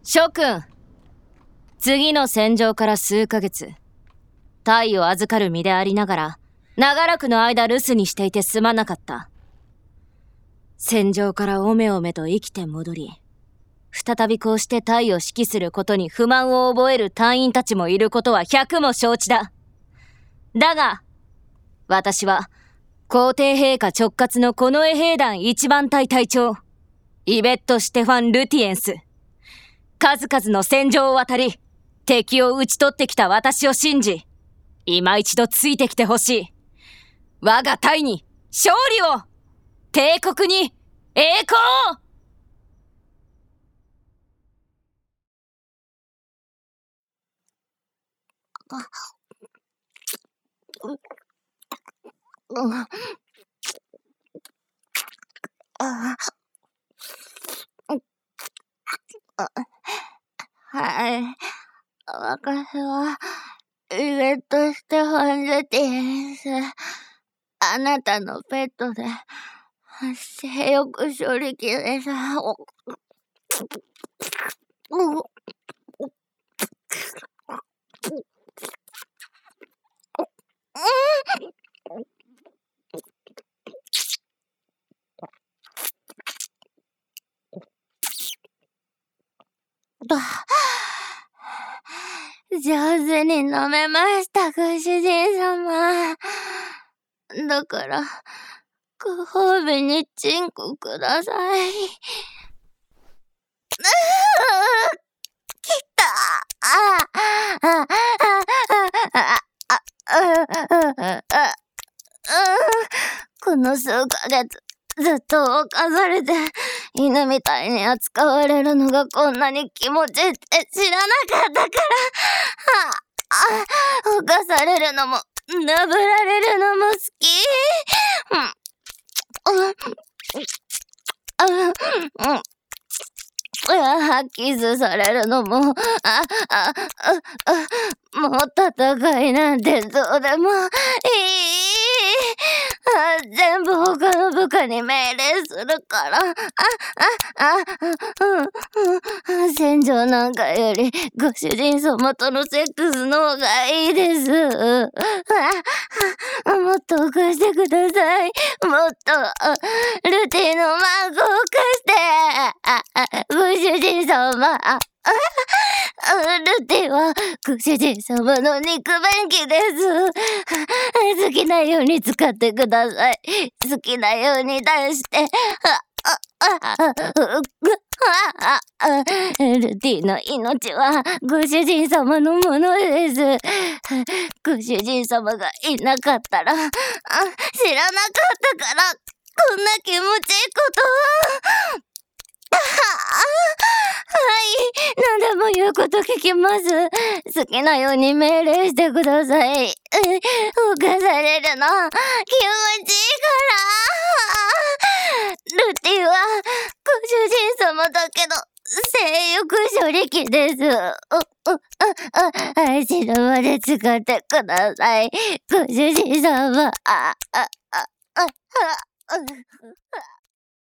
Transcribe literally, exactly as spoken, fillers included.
諸君、次の戦場から数ヶ月、タイを預かる身でありながら、長らくの間留守にしていてすまなかった。戦場からおめおめと生きて戻り、再びこうしてタイを指揮することに不満を覚える隊員たちもいることは百も承知だ。だが、私は、皇帝陛下直轄の近衛兵団一番隊隊長、イベット・シュテファン・ルティエンス。数々の戦場を渡り、敵を討ち取ってきた私を信じ、今一度ついてきてほしい。我が隊に勝利を、帝国に栄光を。 はい。私は、イベット・ステファン・ルティエンス。あなたのペットで、性欲処理器です。上手に飲めました、ご主人様。だから、ご褒美にチンコください。きたああああああこの数ヶ月、ずっと犯されて、犬みたいに扱われるのがこんなに気持ちって知らなかったから、はあ、犯されるのも、殴られるのも好き。うん。うん。うん。キスされるのも、あ、あ、あ、もう戦いなんてどうでもいい。あ、全部他の部下に命令するから。あ、あ、あ、うん、戦場なんかよりご主人様とのセックスの方がいいです。あ、もっと犯してください。もっと、ルティの孫を貸して。あ、ご主人様。ルティはご主人様の肉便器です。好きなように使ってください。好きなように出して。ルティの命はご主人様のものです。ご主人様がいなかったら、知らなかったから、こんな気持ちいいことは。はい、何でも言うこと聞きます。好きなように命令してください。犯されるの気持ちいいから。ルティはご主人様だけど性欲処理器です。死ぬまで使ってください。ご主人様。あ、あ、あ、あ、あ、あ。